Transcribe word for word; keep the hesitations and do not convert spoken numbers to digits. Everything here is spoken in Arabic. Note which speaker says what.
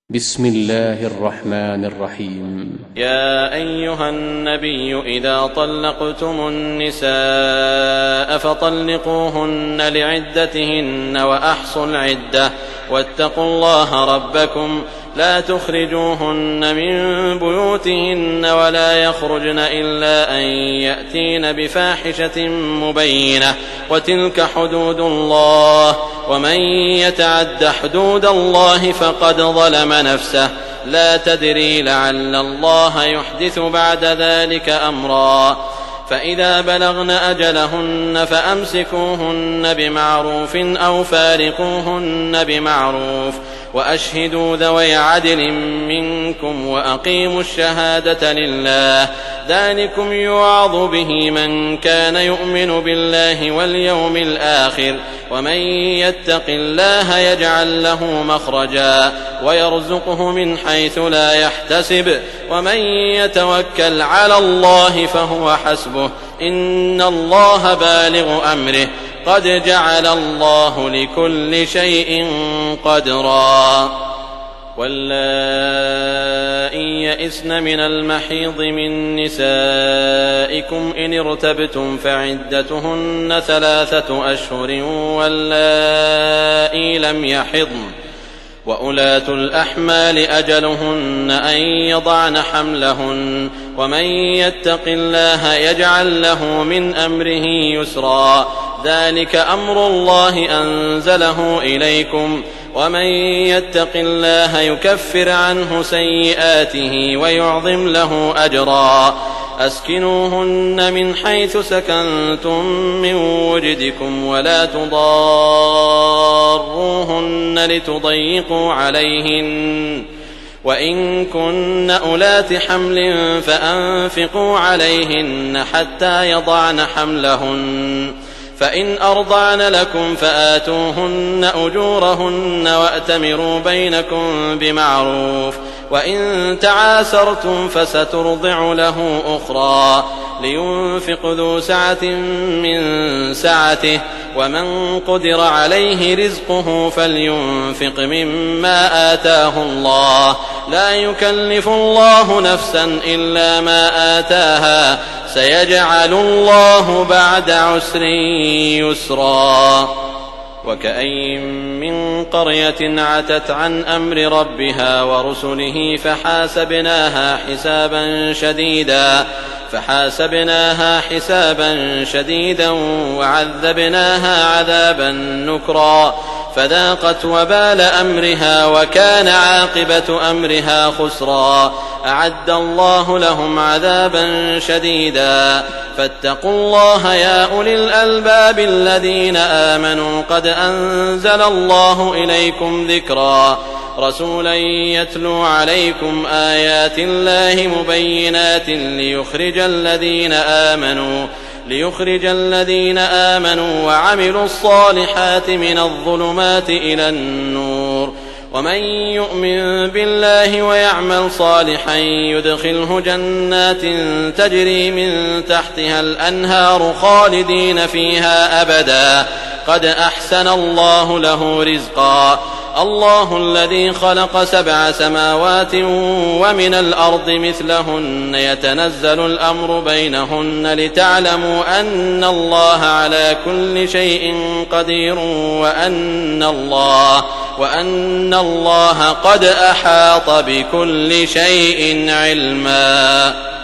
Speaker 1: بسم الله الرحمن الرحيم.
Speaker 2: يا أيها النبي إذا طلقتم النساء فطلقوهن لعدتهن وأحصوا العدة واتقوا الله ربكم لا تخرجوهن من بيوتهن ولا يخرجن إلا أن يأتين بفاحشة مبينة وتلك حدود الله ومن يتعد حدود الله فقد ظلم نفسه لا تدري لعل الله يحدث بعد ذلك أمرا فإذا بلغن أجلهن فأمسكوهن بمعروف أو فارقوهن بمعروف وأشهدوا ذوي عدل منكم وأقيموا الشهادة لله ذلكم يوعظ به من كان يؤمن بالله واليوم الآخر ومن يتق الله يجعل له مخرجا ويرزقه من حيث لا يحتسب ومن يتوكل على الله فهو حسبه إن الله بالغ أمره قد جعل الله لكل شيء قدرا واللائي يئسن من المحيض من نسائكم إن ارتبتم فعدتهن ثلاثة أشهر واللائي لم يحضن وأولاة الأحمال أجلهن أن يضعن حملهن ومن يتق الله يجعل له من أمره يسرا ذلك أمر الله أنزله إليكم ومن يتق الله يكفر عنه سيئاته ويعظم له أجرا أسكنوهن من حيث سكنتم من وجدكم ولا تضاروهن لتضيقوا عليهن وإن كن أولات حمل فأنفقوا عليهن حتى يضعن حملهن فإن أرضعن لكم فآتوهن أجورهن وأتمروا بينكم بمعروف وإن تعاسرتم فسترضع له أخرى لينفق ذو سعة من سعته ومن قدر عليه رزقه فلينفق مما آتاه الله لا يكلف الله نفسا إلا ما آتاها سيجعل الله بعد عسر يسرا وكأين من قرية عتت عن أمر ربها ورسله فحاسبناها حسابا شديدا فحاسبناها حسابا شديدا وعذبناها عذابا نكرا فذاقت وبال أمرها وكان عاقبة أمرها خسرا أعد الله لهم عذابا شديدا فاتقوا الله يا أولي الألباب الذين آمنوا قد أنزل الله إليكم ذكرا رسولا يتلو عليكم آيات الله مبينات ليخرج الذين آمنوا ليخرج الذين آمنوا وعملوا الصالحات من الظلمات إلى النور ومن يؤمن بالله ويعمل صالحا يدخله جنات تجري من تحتها الأنهار خالدين فيها أبدا قد أحسن الله له رزقا الله الذي خلق سبع سماوات ومن الأرض مثلهن يتنزل الأمر بينهن لتعلموا أن الله على كل شيء قدير وأن الله وأن الله قد أحاط بكل شيء علما.